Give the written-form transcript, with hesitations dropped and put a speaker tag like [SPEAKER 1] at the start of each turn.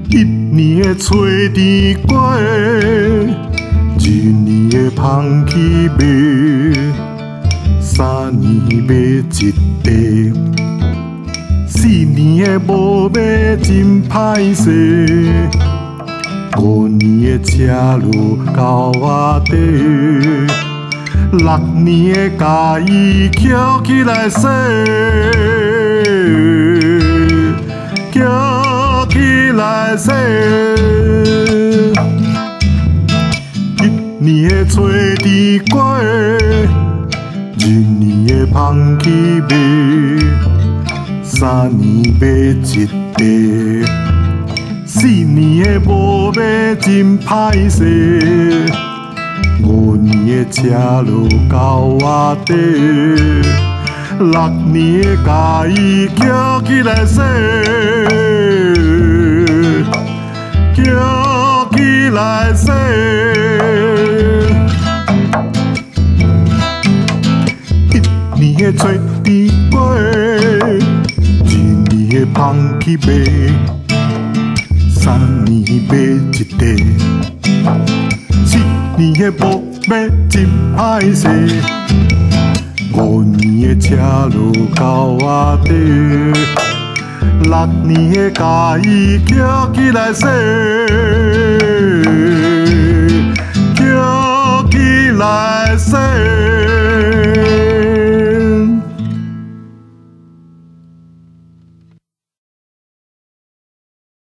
[SPEAKER 1] 一年的吹甜过，二年的芳气卖，三年买一地，四年的无买真歹势，五年的车路到我底，六年的家己捡起来洗。捡起来洗，一年的吹甜过，二年的芳气卖，三年买一地，四年的无买真歹势，五年的车路到我底。六年的家己捡起来洗，捡起来洗。一年的吹甜过，二年的芳气卖，三年买一地，四年的无买真歹势。五年的车路到我底，六年的家己捡起来洗，捡起来洗。